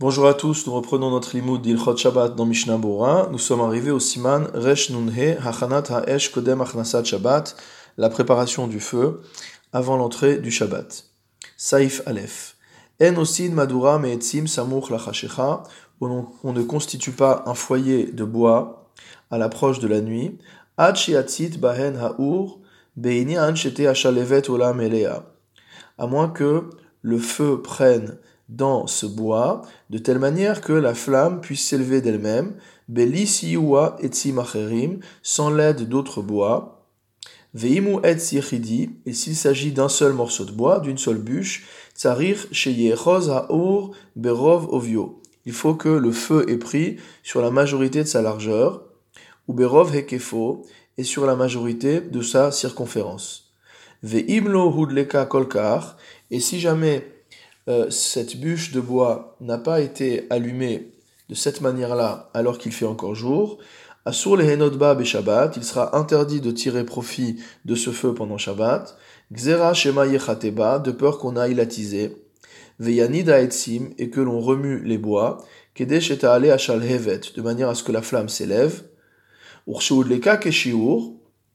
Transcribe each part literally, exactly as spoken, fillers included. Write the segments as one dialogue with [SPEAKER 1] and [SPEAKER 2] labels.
[SPEAKER 1] Bonjour à tous, nous reprenons notre limoud d'Ilchot Shabbat dans Mishnah Bora. Nous sommes arrivés au siman Resh Nun He Hachanat Ha'esh Kodem Achnasat Shabbat, la préparation du feu avant l'entrée du Shabbat. Saif Aleph. En osin madura me'etzim samuch lachashecha, on ne constitue pas un foyer de bois à l'approche de la nuit. Ad she'atzit bahen ha'ur be'inyan shete hashalevet olam elea, à moins que le feu prenne dans ce bois, de telle manière que la flamme puisse s'élever d'elle-même, beli siyua etzim acherim, sans l'aide d'autres bois, veimu etz yechidi, et s'il s'agit d'un seul morceau de bois, d'une seule bûche, tsarir sheyechoz ha'ur berov ovio, il faut que le feu ait pris sur la majorité de sa largeur, ou berov hekefo, et sur la majorité de sa circonférence. Veimlo hudleka kolkar, et si jamais Euh, cette bûche de bois n'a pas été allumée de cette manière-là alors qu'il fait encore jour, Asur lehenotba beshabbat, il sera interdit de tirer profit de ce feu pendant Shabbat, Gzera shema yechateba, de peur qu'on aille l'attiser, Veyanida etzim, et que l'on remue les bois, Kedesh eta'ale ashal hevet, de manière à ce que la flamme s'élève, Urshuudleka keshiur,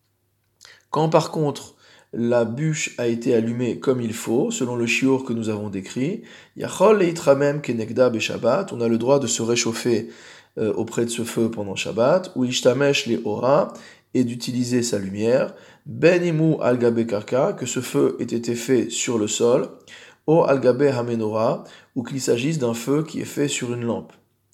[SPEAKER 1] quand par contre la bûche a été allumée comme il faut, selon le shiur que nous avons décrit, Yachol leitramem kenegda beshabbat, on a le droit de se réchauffer euh, auprès de ce feu pendant Shabbat, ou ishtamesh le ora, et d'utiliser sa lumière, ben imu algabe karka, que ce feu ait été fait sur le sol, o algabe hamenora, ou qu'il s'agisse d'un feu qui est fait sur une lampe.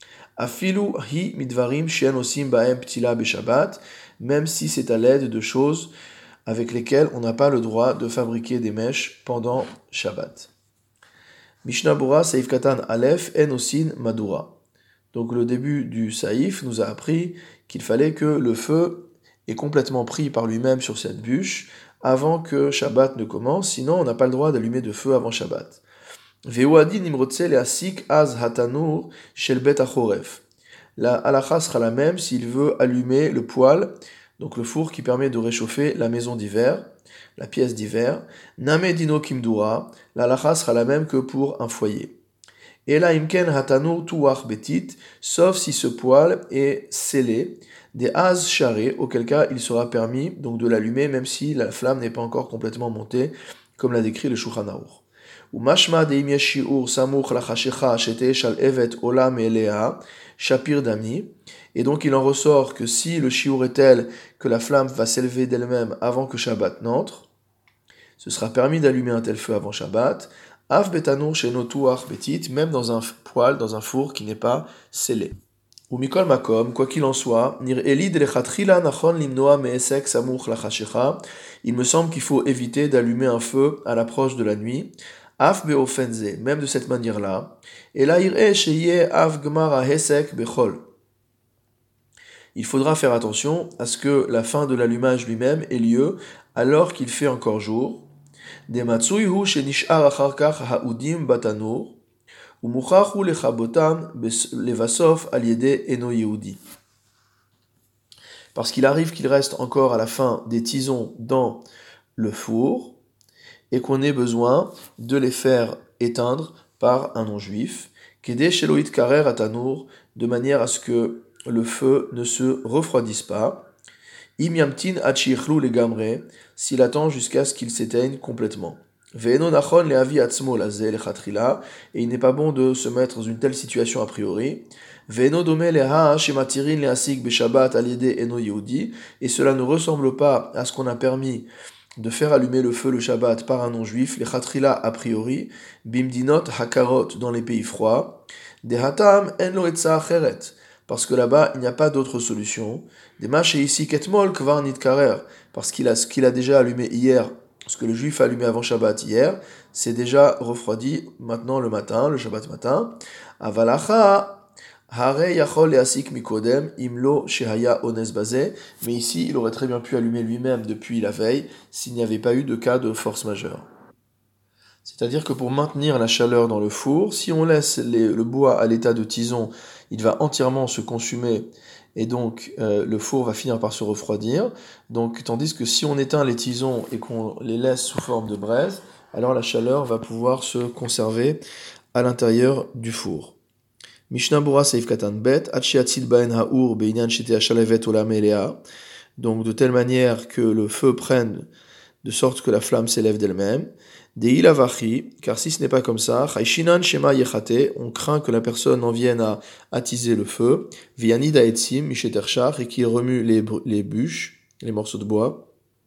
[SPEAKER 1] Afilu hi midvarim shen osim baem ptila beshabbat, même si c'est à l'aide de choses avec lesquels on n'a pas le droit de fabriquer des mèches pendant Shabbat. Mishnah Bora, Saïf Katan Aleph, En Osin Madura. Donc le début du Saïf nous a appris qu'il fallait que le feu est complètement pris par lui-même sur cette bûche avant que Shabbat ne commence, sinon on n'a pas le droit d'allumer de feu avant Shabbat. Ve'uadi nimrotse le'asik az hatanur shel bet achoref. La halakha sera la même s'il veut allumer le poêle, donc le four qui permet de réchauffer la maison d'hiver, la pièce d'hiver. Name dino kimdura, la halakha sera la même que pour un foyer. Et la imken hatanur tuach betit, sauf si ce poêle est scellé, des az charé, auquel cas il sera permis donc de l'allumer même si la flamme n'est pas encore complètement montée, comme l'a décrit le Shulchan Aruch. Ou mashma de im yeshiur samuch lachashecha shete shal evet olam elea shapir dami. Et donc il en ressort que si le shiur est tel que la flamme va s'élever d'elle-même avant que Shabbat n'entre, ce sera permis d'allumer un tel feu avant Shabbat, af betanur shenotuach betit, même dans un poêle, dans un four qui n'est pas scellé. Ou mikol makom, quoi qu'il en soit, nir elid lechatrila nachon limnoa meesek samuch lachashecha, il me semble qu'il faut éviter d'allumer un feu à l'approche de la nuit, af beofenze, même de cette manière-là, et la ir'e sheye af gmar hesek bechol. Il faudra faire attention à ce que la fin de l'allumage lui-même ait lieu alors qu'il fait encore jour. Dematsuyhu shenishar acharkach ha'udim batanur, umuchachu lechabotam levasof aliede eno yehudi. Parce qu'il arrive qu'il reste encore à la fin des tisons dans le four et qu'on ait besoin de les faire éteindre par un non-juif, kede sheloit karer atanur, de manière à ce que le feu ne se refroidisse pas. Im yamtin achichlu legamre, s'il attend jusqu'à ce qu'il s'éteigne complètement. Ve'eno nachon leavi atzmo laze lechatrila, et il n'est pas bon de se mettre dans une telle situation a priori. Ve'eno dome leha shematirin leasik beshabbat aliede eno yehudi, et cela ne ressemble pas à ce qu'on a permis de faire allumer le feu le Shabbat par un non-juif, lechatrila a priori, bimdinot hakarot dans les pays froids, dehatam en lo etza acheret, parce que là-bas, il n'y a pas d'autre solution. Des mâches et ici, ketmol kvar nitkarer, parce qu'il a ce qu'il a déjà allumé hier, ce que le juif a allumé avant Shabbat hier, c'est déjà refroidi maintenant le matin, le Shabbat matin. Avalacha, hare yachol leasik mikodem, imlo shehaya ones bazé, mais ici, il aurait très bien pu allumer lui-même depuis la veille, s'il n'y avait pas eu de cas de force majeure. C'est-à-dire que pour maintenir la chaleur dans le four, si on laisse les, le bois à l'état de tison, il va entièrement se consumer et donc euh, le four va finir par se refroidir. Donc, tandis que si on éteint les tisons et qu'on les laisse sous forme de braise, alors la chaleur va pouvoir se conserver à l'intérieur du four. Mishnah Bura Seif Katan Bet, Achiatzid Baen Haour Beinyan Shete Ashalevet Olam Elea. Donc de telle manière que le feu prenne, de sorte que la flamme s'élève d'elle-même. Dei Lavachi, car si ce n'est pas comme ça, Chaishinan Shema Yechate, on craint que la personne en vienne à attiser le feu. Viani Daetzim Misheterchach, et qu'il remue les, les bûches, les morceaux de bois,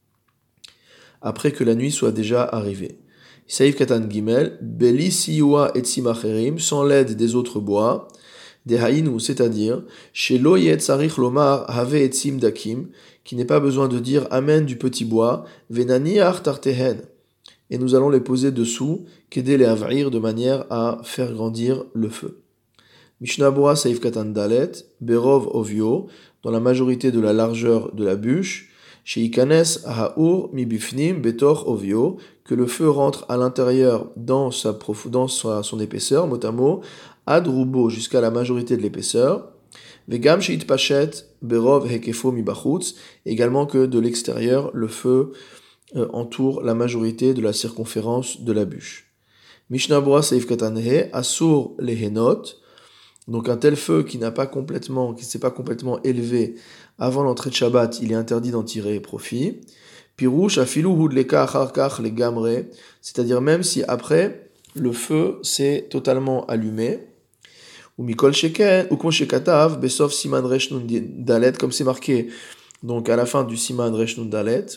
[SPEAKER 1] après que la nuit soit déjà arrivée. Saïf Katan Gimel, Beli Siwa Etzim Acherim, sans l'aide des autres bois, des haïnu, c'est-à-dire, chez Lo Yetzarich Lomar Have Etzim Dakim, qui n'est pas besoin de dire Amen du petit bois, Venani Artartehen, et nous allons les poser dessous, qu'aider les avrir de manière à faire grandir le feu. Mishnah Bura Saïf Katan Dalet, Berov Ovio, dans la majorité de la largeur de la bûche, chez Ikanes Haour Mibifnim Betor Ovio, que le feu rentre à l'intérieur dans sa prof... dans sa... son épaisseur, mot à mot, ad rubo jusqu'à la majorité de l'épaisseur, vegam sheit pachet berov hekefo mibachutz, également que de l'extérieur le feu euh, entoure la majorité de la circonférence de la bûche. Mishnah Bura Seif Katanhe Asur lehenot, donc un tel feu qui n'a pas complètement, qui ne s'est pas complètement élevé avant l'entrée de Shabbat, il est interdit d'en tirer profit. Pirouche afilu hudleka acharkach le gamre, c'est-à-dire même si après le feu s'est totalement allumé. Ou mikol sheken ou kon shekatav besof siman resh nun dalet, comme c'est marqué donc à la fin du siman resh nun dalet,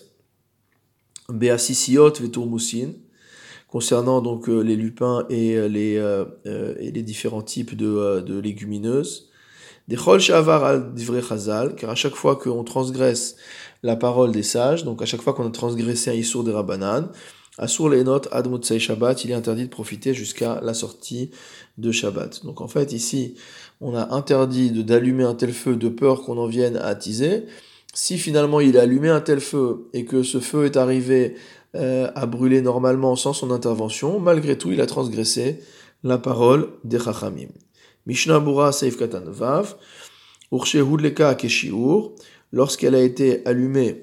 [SPEAKER 1] beasisiot veturmusin, concernant donc euh, les lupins et euh, les euh, euh, et les différents types de euh, de légumineuses. Des chol shavar al divrei chazal, car à chaque fois qu'on transgresse la parole des sages, donc à chaque fois qu'on a transgressé un issour de Rabbanan, asur leenot ad motzei Shabbat, il est interdit de profiter jusqu'à la sortie de Shabbat. Donc en fait ici, on a interdit de, d'allumer un tel feu de peur qu'on en vienne à attiser. Si finalement il a allumé un tel feu et que ce feu est arrivé euh, à brûler normalement sans son intervention, malgré tout il a transgressé la parole des Chachamim. Mishnah Bura Seif Katan Vav, Urshe Hudleka Keshiur, lorsqu'elle a été allumée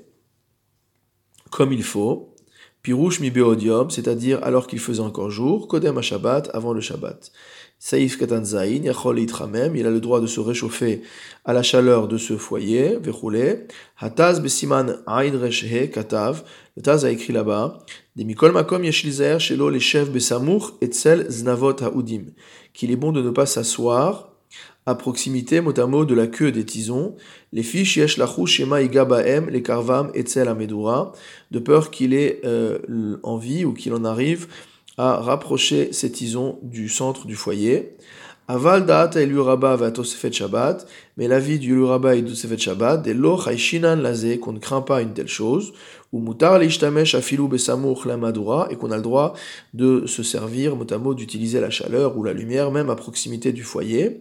[SPEAKER 1] comme il faut, Pirouche mi beodium, c'est-à-dire alors qu'il faisait encore jour, Kodem Shabbat, avant le Shabbat. Seif Katan Zain, Yachol Itramem, il a le droit de se réchauffer à la chaleur de ce foyer, Vechoule, Hataz Besiman Ain Reshe Katav, le Taz a écrit là-bas, Des Mikol Makom Yeshlizer, Shelo Leshev Besamour, Etzel Znavot Haoudim, qu'il est bon de ne pas s'asseoir à proximité, mot à mot, de la queue des tisons, les fiches yesh lachou shema igabaem, les karvam etzel amedura, de peur qu'il ait euh, envie ou qu'il en arrive à rapprocher ces tisons du centre du foyer. Aval da'at el yuraba va tosefet shabbat, mais l'avis du yuraba et du tosefet shabbat, de lo chayshinan lazé, qu'on ne craint pas une telle chose, ou mutar leishtamesh afilu besamuch la madura, et qu'on a le droit de se servir, mot à mot, d'utiliser la chaleur ou la lumière, même à proximité du foyer.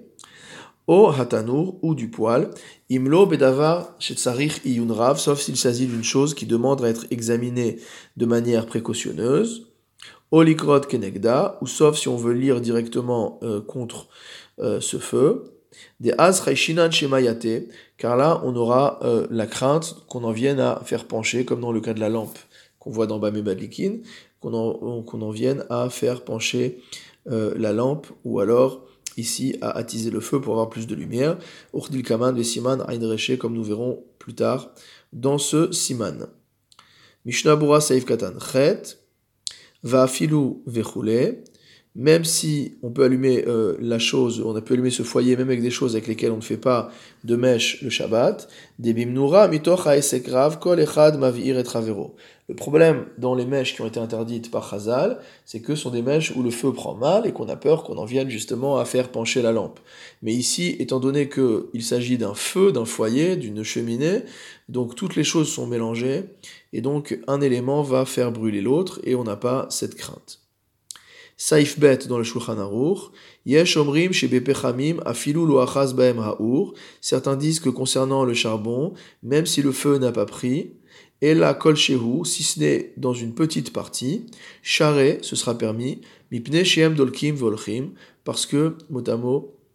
[SPEAKER 1] O hatanour, ou du poêle, imlo bedavar shetzarich iyun rav, sauf s'il s'agit d'une chose qui demande à être examinée de manière précautionneuse, o likrot kenegda, ou sauf si on veut lire directement euh, contre euh, ce feu, des az chayshinan shemayate, car là on aura euh, la crainte qu'on en vienne à faire pencher, comme dans le cas de la lampe qu'on voit dans Bamé Badlikin, qu'on en, qu'on en vienne à faire pencher euh, la lampe, ou alors ici à attiser le feu pour avoir plus de lumière. Urdil kaman ve siman ain reshe, comme nous verrons plus tard dans ce siman. Mishnah Bura Saif Katan Chet, va afilu vechule, même si on peut allumer euh, la chose, on a pu allumer ce foyer même avec des choses avec lesquelles on ne fait pas de mèche le Shabbat, des bimnura mitoch haesek rav kol echad mavir et travero. Le problème dans les mèches qui ont été interdites par Chazal, c'est que ce sont des mèches où le feu prend mal et qu'on a peur qu'on en vienne justement à faire pencher la lampe. Mais ici, étant donné qu'il s'agit d'un feu, d'un foyer, d'une cheminée, donc toutes les choses sont mélangées, et donc un élément va faire brûler l'autre, et on n'a pas cette crainte. Saif bet dans le Shulchan Aruch, yesh omrim shebe pechamim afilu lo achaz baem haur, certains disent que concernant le charbon, même si le feu n'a pas pris, et la kol shehu, si ce n'est dans une petite partie, charé, ce sera permis, mipne sheem dolkim volchim, parce que, mot à mot,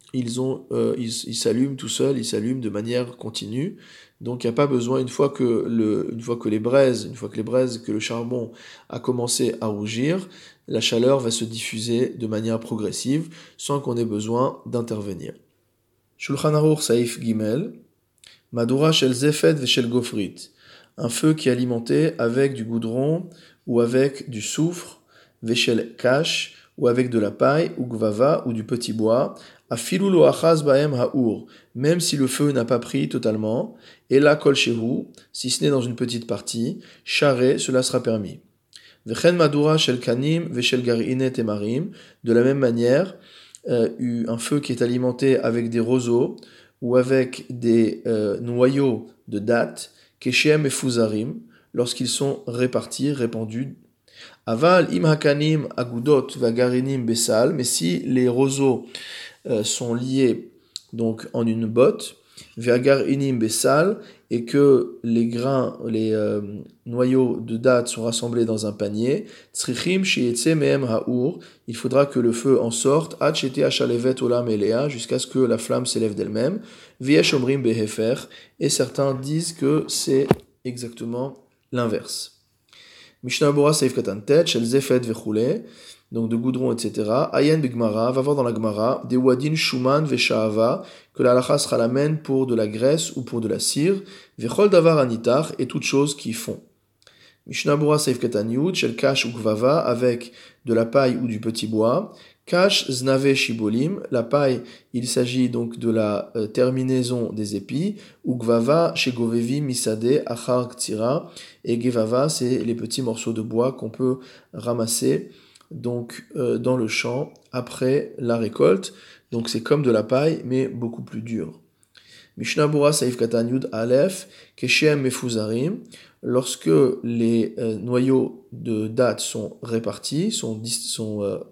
[SPEAKER 1] ils, ont, euh, ils, ils s'allument tout seuls, ils s'allument de manière continue. Donc il n'y a pas besoin, une fois, que le, une fois que les braises, une fois que les braises, que le charbon a commencé à rougir, la chaleur va se diffuser de manière progressive sans qu'on ait besoin d'intervenir. Shulchan Aruch Saif Gimel, Madura shel zefed ve shel gofrit, un feu qui est alimenté avec du goudron ou avec du soufre, ve shel kash, ou avec de la paille, ou gvava, ou du petit bois, afilu lo achaz baem ha'ur, même si le feu n'a pas pris totalement, et la kol shehu, si ce n'est dans une petite partie, charé, cela sera permis. Vechen madura shel kanim ve shel garine temarim, de la même manière, euh, un feu qui est alimenté avec des roseaux, ou avec des euh, noyaux de dattes, keshem et fuzarim, lorsqu'ils sont répartis, répandus. Aval im hakanim agudot vagarinim besal, mais si les roseaux euh, sont liés donc en une botte, vagarinim besal, et que les grains, les euh, noyaux de dattes sont rassemblés dans un panier, tzrichim sheyetse mehem ha'ur, il faudra que le feu en sorte, ad shete hashalevet olam elea, jusqu'à ce que la flamme s'élève d'elle-même, v'yesh omrim behefer, et certains disent que c'est exactement l'inverse. Mishnah Bora Seif Katan Tet, Shel Zefet Vechule, donc de goudron, et cetera. Ayen Bigmara, va voir dans la Gemara, des Wadin Shuman Veshahava, que la halacha sera la mène pour de la graisse ou pour de la cire, Vechol Davar Anitar, et toutes choses qui font. Mishnah Bora Seif Katan Yud, Shel Kash ou Gvava, avec de la paille ou du petit bois. Kash Znave Shibolim, la paille, il s'agit donc de la euh, terminaison des épis, ou Gvava Shegovevi Misade Achar Ktira, et Gevava, c'est les petits morceaux de bois qu'on peut ramasser donc euh, dans le champ après la récolte. Donc c'est comme de la paille, mais beaucoup plus dur. Mishnah Bura Saif Katan Yud Aleph, Keshem Mefuzarim, lorsque les euh, noyaux de dattes sont répartis, sont, dis, sont euh,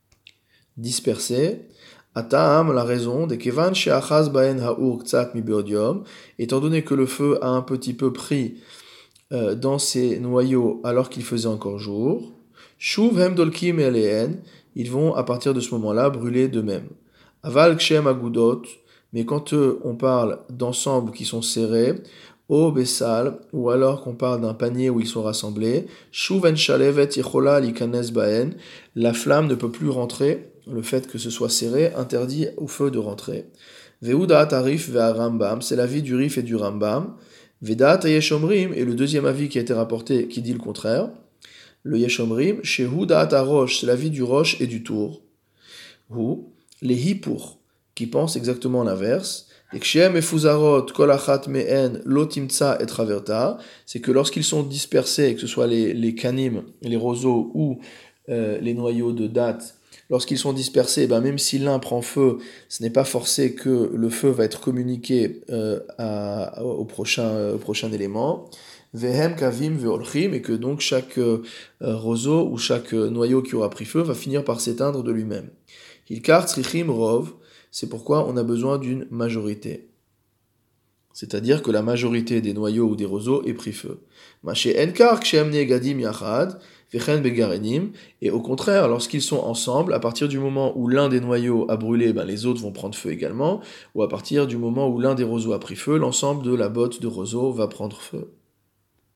[SPEAKER 1] dispersés, Ata'am, la raison, de Kevan She'achaz Baen Ha'ur Ktsat Mi Beodium, étant donné que le feu a un petit peu pris euh, dans ces noyaux alors qu'il faisait encore jour, Shuv Hem Dolkim Elehen, ils vont à partir de ce moment-là brûler d'eux-mêmes. Aval Kshem Agudot, mais quand euh, on parle d'ensembles qui sont serrés, O Bessal, ou alors qu'on parle d'un panier où ils sont rassemblés, Shuv En Shalevet Yechola Likanes Baen, la flamme ne peut plus rentrer, le fait que ce soit serré interdit au feu de rentrer. Veudat Arif Ve'a Rambam, c'est l'avis du Rif et du Rambam. Vedat Yeshomrim, et le deuxième avis qui a été rapporté qui dit le contraire. Le Yeshomrim, Shehu Da'at HaRosh, c'est l'avis du Rosh et du Tour. Ou les Hipur, qui pensent exactement l'inverse. Et Kshem et Fuzarot, Kolachat Me'en, Lotimtsa et Traverta, c'est que lorsqu'ils sont dispersés, que ce soit les, les canim, les roseaux ou euh, les noyaux de dattes, lorsqu'ils sont dispersés, ben même si l'un prend feu, ce n'est pas forcé que le feu va être communiqué euh, à, au, prochain, au prochain élément. Vehem kavim veolchim, et que donc chaque euh, roseau ou chaque euh, noyau qui aura pris feu va finir par s'éteindre de lui-même. Hilkar tzrichim rov, c'est pourquoi on a besoin d'une majorité. C'est-à-dire que la majorité des noyaux ou des roseaux est pris feu. Maché enkar kshem negadim yachad, vechen begarenim, et au contraire, lorsqu'ils sont ensemble, à partir du moment où l'un des noyaux a brûlé, ben les autres vont prendre feu également, ou à partir du moment où l'un des roseaux a pris feu, l'ensemble de la botte de roseaux va prendre feu.